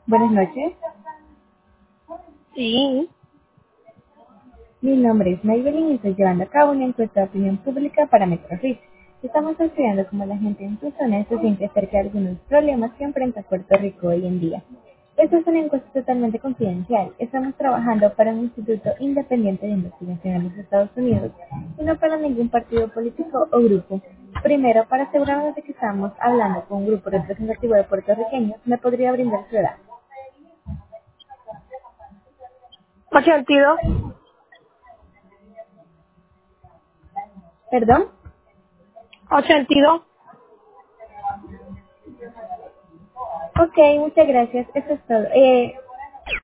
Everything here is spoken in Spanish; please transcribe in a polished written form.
Buenas noches, Sí. mi nombre es Maybelline y estoy llevando a cabo una encuesta de opinión pública para Metrofit. Estamos estudiando cómo la gente en su zona se siente acerca de algunos problemas que enfrenta Puerto Rico hoy en día. Esta es una encuesta totalmente confidencial. Estamos trabajando para un instituto independiente de investigación en los Estados Unidos y no para ningún partido político o grupo. Primero, para asegurarnos de que estamos hablando con un grupo representativo de puertorriqueños, ¿me podría brindar su edad? 82. ¿Perdón? 82. Ok, muchas gracias. Eso es todo.